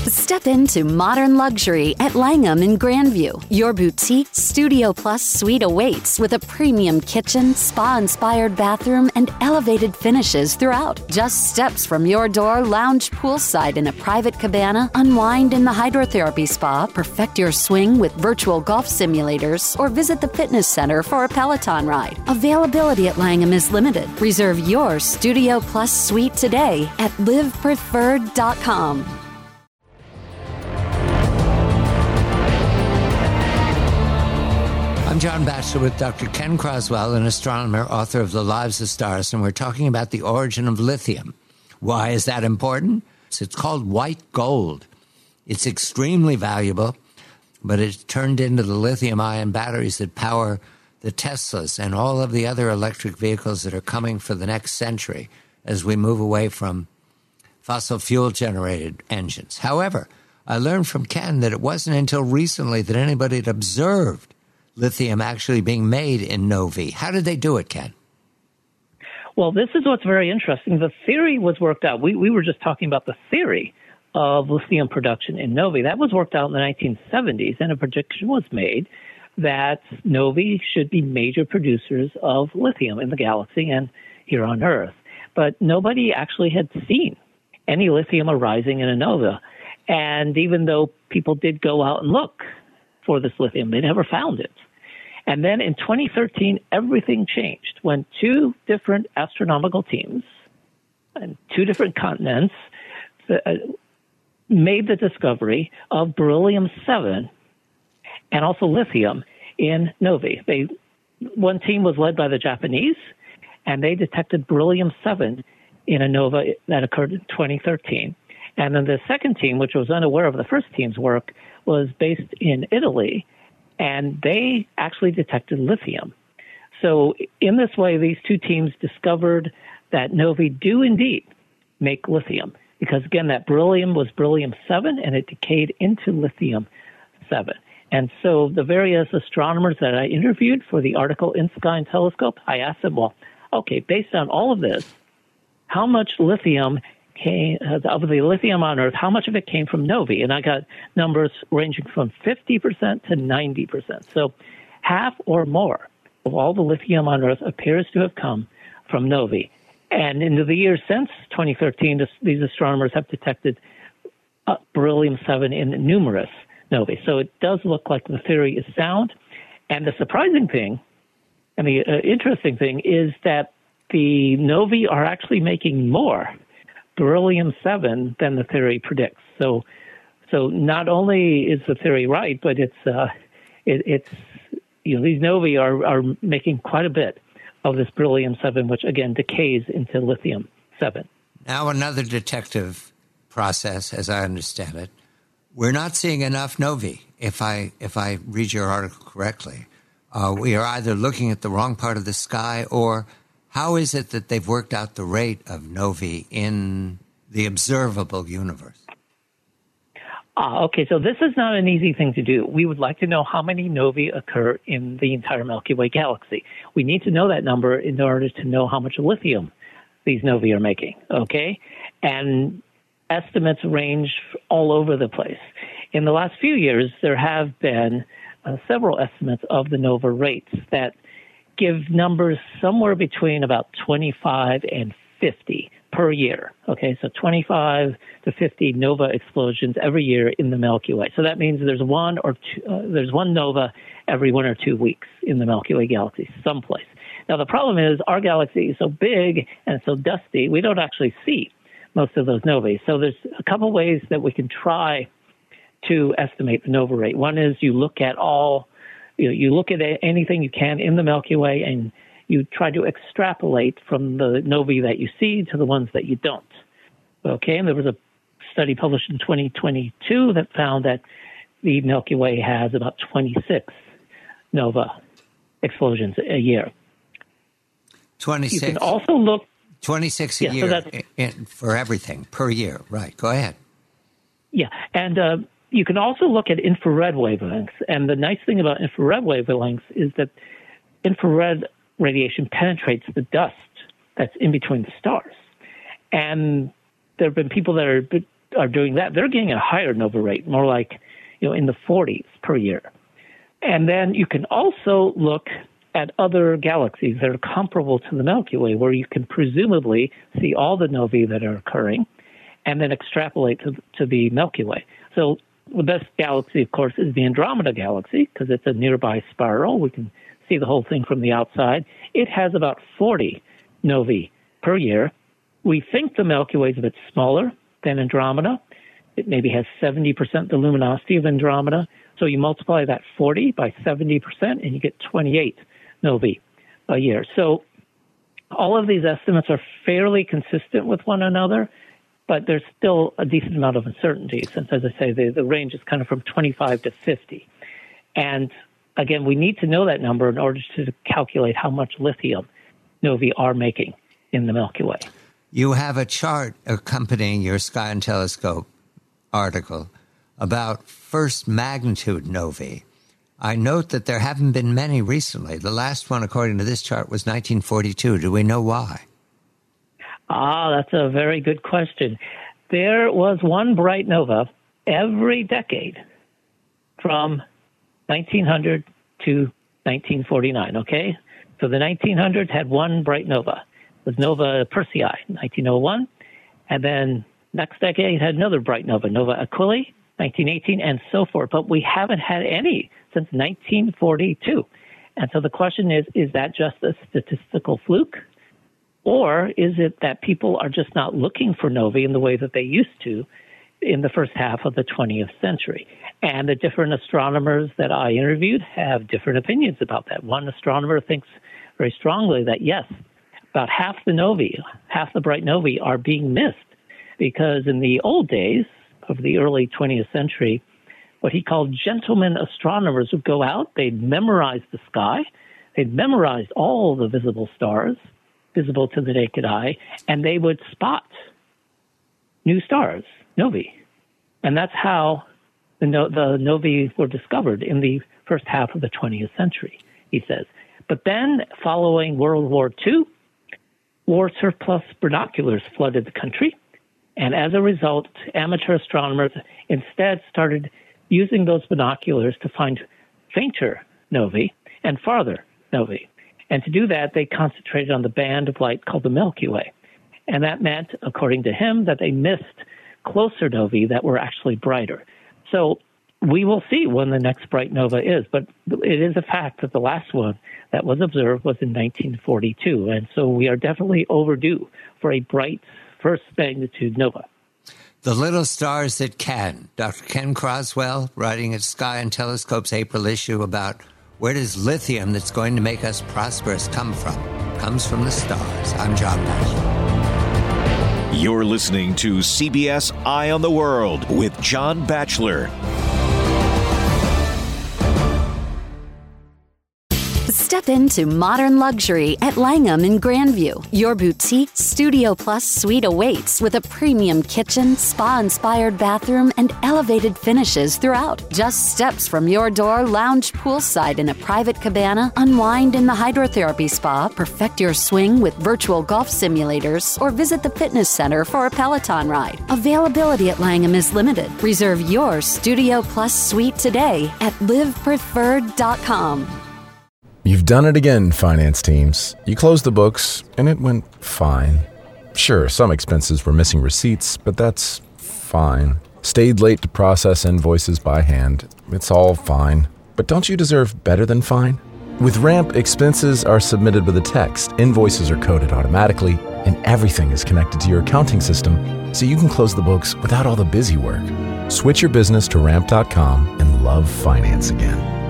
Step into modern luxury at Langham in Grandview. Your boutique Studio Plus suite awaits with a premium kitchen, spa-inspired bathroom, and elevated finishes throughout. Just steps from your door, lounge poolside in a private cabana, unwind in the hydrotherapy spa, perfect your swing with virtual golf simulators, or visit the fitness center for a Peloton ride. Availability at Langham is limited. Reserve your Studio Plus suite today at livepreferred.com. I'm John Batchelor with Dr. Ken Croswell, an astronomer, author of The Lives of Stars, and we're talking about the origin of lithium. Why is that important? It's called white gold. It's extremely valuable, but it's turned into the lithium-ion batteries that power the Teslas and all of the other electric vehicles that are coming for the next century as we move away from fossil fuel-generated engines. However, I learned from Ken that it wasn't until recently that anybody had observed lithium actually being made in Novi. How did they do it, Ken? Well, this is what's very interesting. The theory was worked out. We were just talking about the theory of lithium production in Novi. That was worked out in the 1970s, and a prediction was made that Novi should be major producers of lithium in the galaxy and here on Earth. But nobody actually had seen any lithium arising in a nova. And even though people did go out and look for this lithium, they never found it. And then in 2013, everything changed when two different astronomical teams and two different continents made the discovery of beryllium-7 and also lithium in Novi. One team was led by the Japanese, and they detected beryllium-7 in a nova that occurred in 2013. And then the second team, which was unaware of the first team's work, was based in Italy, and they actually detected lithium. So in this way, these two teams discovered that novae do indeed make lithium, because, again, that beryllium was beryllium-7, and it decayed into lithium-7. And so the various astronomers that I interviewed for the article in Sky and Telescope, I asked them, well, okay, based on all of this, how much lithium came of the lithium on Earth, how much of it came from novae? And I got numbers ranging from 50% to 90%. So half or more of all the lithium on Earth appears to have come from novae. And in the years since 2013, these astronomers have detected beryllium-7 in numerous novae. So it does look like the theory is sound. And the surprising thing, and the interesting thing, is that the novae are actually making more beryllium-7 than the theory predicts. So not only is the theory right, but it's these novae are making quite a bit of this beryllium-7, which again decays into lithium-7. Now another detective process, as I understand it. We're not seeing enough novae. If I read your article correctly, we are either looking at the wrong part of the sky, or how is it that they've worked out the rate of novae in the observable universe? Okay, so this is not an easy thing to do. We would like to know how many novae occur in the entire Milky Way galaxy. We need to know that number in order to know how much lithium these novae are making, okay? And estimates range all over the place. In the last few years, there have been several estimates of the nova rates that give numbers somewhere between about 25 and 50 per year. Okay, so 25 to 50 nova explosions every year in the Milky Way. So that means there's one nova every 1 or 2 weeks in the Milky Way galaxy, someplace. Now the problem is our galaxy is so big and so dusty, we don't actually see most of those novae. So there's a couple ways that we can try to estimate the nova rate. One is you look at anything you can in the Milky Way, and you try to extrapolate from the novae that you see to the ones that you don't. Okay, and there was a study published in 2022 that found that the Milky Way has about 26 nova explosions a year. 26. You can also look 26 a year for everything per year. Right. Go ahead. Yeah, and you can also look at infrared wavelengths. And the nice thing about infrared wavelengths is that infrared radiation penetrates the dust that's in between the stars. And there have been people that are are doing that, they're getting a higher nova rate, more like, in the 40s per year. And then you can also look at other galaxies that are comparable to the Milky Way, where you can presumably see all the novae that are occurring and then extrapolate to the Milky Way. So the best galaxy, of course, is the Andromeda Galaxy, because it's a nearby spiral. We can see the whole thing from the outside. It has about 40 novae per year. We think the Milky Way is a bit smaller than Andromeda. It maybe has 70% the luminosity of Andromeda. So you multiply that 40 by 70%, and you get 28 novae a year. So all of these estimates are fairly consistent with one another, but there's still a decent amount of uncertainty, since, as I say, the range is kind of from 25 to 50. And again, we need to know that number in order to calculate how much lithium novae are making in the Milky Way. You have a chart accompanying your Sky and Telescope article about first magnitude novae. I note that there haven't been many recently. The last one, according to this chart, was 1942. Do we know why? That's a very good question. There was one bright nova every decade from 1900 to 1949, okay? So the 1900s had one bright nova. It was Nova Persei, 1901. And then next decade had another bright nova, Nova Aquila, 1918, and so forth. But we haven't had any since 1942. And so the question is that just a statistical fluke? Or is it that people are just not looking for novae in the way that they used to in the first half of the 20th century? And the different astronomers that I interviewed have different opinions about that. One astronomer thinks very strongly that, yes, about half the novae, half the bright novae are being missed, because in the old days of the early 20th century, what he called gentlemen astronomers would go out, they'd memorize the sky, they'd memorize all the visible stars, visible to the naked eye, and they would spot new stars, novae. And that's how the novae were discovered in the first half of the 20th century, he says. But then, following World War II, war surplus binoculars flooded the country. And as a result, amateur astronomers instead started using those binoculars to find fainter novae and farther novae. And to do that, they concentrated on the band of light called the Milky Way. And that meant, according to him, that they missed closer novae that were actually brighter. So we will see when the next bright nova is. But it is a fact that the last one that was observed was in 1942. And so we are definitely overdue for a bright first magnitude nova. The little stars that can. Dr. Ken Croswell, writing at Sky and Telescope's April issue about where does lithium that's going to make us prosperous come from? Comes from the stars. I'm John Batchelor. You're listening to CBS Eye on the World with John Batchelor. Step into modern luxury at Langham in Grandview. Your boutique Studio Plus suite awaits with a premium kitchen, spa-inspired bathroom, and elevated finishes throughout. Just steps from your door, lounge poolside in a private cabana, unwind in the hydrotherapy spa, perfect your swing with virtual golf simulators, or visit the fitness center for a Peloton ride. Availability at Langham is limited. Reserve your Studio Plus suite today at livepreferred.com. You've done it again, finance teams. You closed the books, and it went fine. Sure, some expenses were missing receipts, but that's fine. Stayed late to process invoices by hand. It's all fine. But don't you deserve better than fine? With Ramp, expenses are submitted with a text, invoices are coded automatically, and everything is connected to your accounting system, so you can close the books without all the busy work. Switch your business to Ramp.com and love finance again.